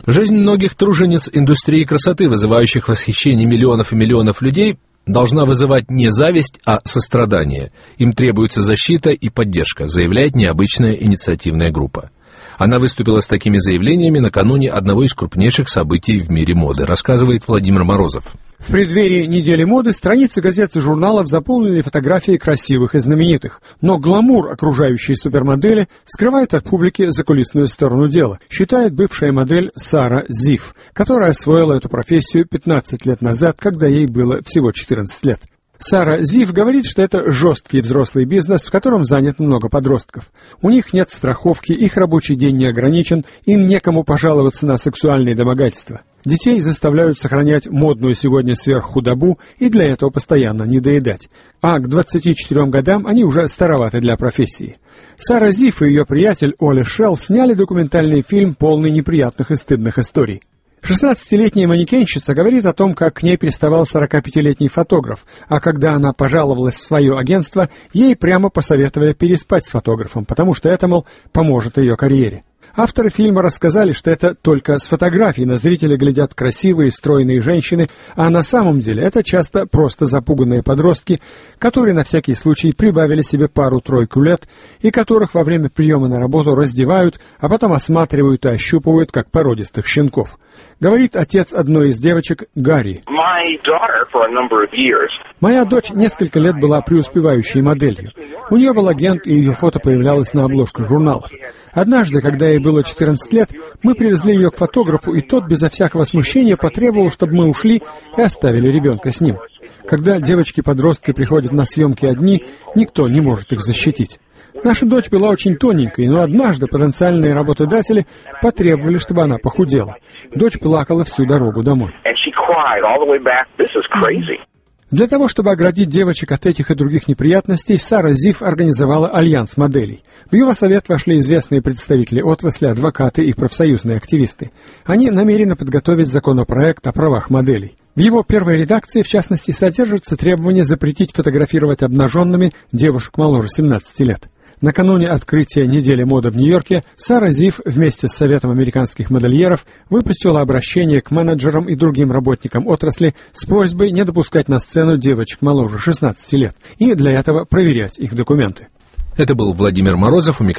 Жизнь многих тружениц индустрии красоты, вызывающих восхищение миллионов и миллионов людей, должна вызывать не зависть, а сострадание. Им требуется защита и поддержка, заявляет необычная инициативная группа. Она выступила с такими заявлениями накануне одного из крупнейших событий в мире моды, рассказывает Владимир Морозов. В преддверии недели моды страницы газет и журналов заполнили фотографии красивых и знаменитых. Но гламур окружающей супермодели скрывает от публики закулисную сторону дела, считает бывшая модель Сара Зиф, которая освоила эту профессию 15 лет назад, когда ей было всего 14 лет. Сара Зиф говорит, что это жесткий взрослый бизнес, в котором занят много подростков. У них нет страховки, их рабочий день не ограничен, им некому пожаловаться на сексуальные домогательства. Детей заставляют сохранять модную сегодня сверххудобу и для этого постоянно недоедать. А к 24 годам они уже староваты для профессии. Сара Зиф и ее приятель Оли Шелл сняли документальный фильм, полный неприятных и стыдных историй. 16-летняя манекенщица говорит о том, как к ней приставал 45-летний фотограф, а когда она пожаловалась в свое агентство, ей прямо посоветовали переспать с фотографом, потому что это, мол, поможет ее карьере. Авторы фильма рассказали, что это только с фотографий на зрителя глядят красивые, стройные женщины, а на самом деле это часто просто запуганные подростки, которые на всякий случай прибавили себе пару-тройку лет и которых во время приема на работу раздевают, а потом осматривают и ощупывают, как породистых щенков. Говорит отец одной из девочек, Гарри. Моя дочь несколько лет была преуспевающей моделью. У нее был агент, и ее фото появлялось на обложках журналов. Однажды, когда ей было 14 лет, мы привезли ее к фотографу, и тот безо всякого смущения потребовал, чтобы мы ушли и оставили ребенка с ним. Когда девочки-подростки приходят на съемки одни, никто не может их защитить. Наша дочь была очень тоненькой, но однажды потенциальные работодатели потребовали, чтобы она похудела. Дочь плакала всю дорогу домой. Для того, чтобы оградить девочек от этих и других неприятностей, Сара Зиф организовала альянс моделей. В его совет вошли известные представители отрасли, адвокаты и профсоюзные активисты. Они намерены подготовить законопроект о правах моделей. В его первой редакции, в частности, содержится требование запретить фотографировать обнаженными девушек моложе 17 лет. Накануне открытия недели моды в Нью-Йорке Сара Зиф вместе с Советом американских модельеров выпустила обращение к менеджерам и другим работникам отрасли с просьбой не допускать на сцену девочек моложе 16 лет и для этого проверять их документы. Это был Владимир Морозов.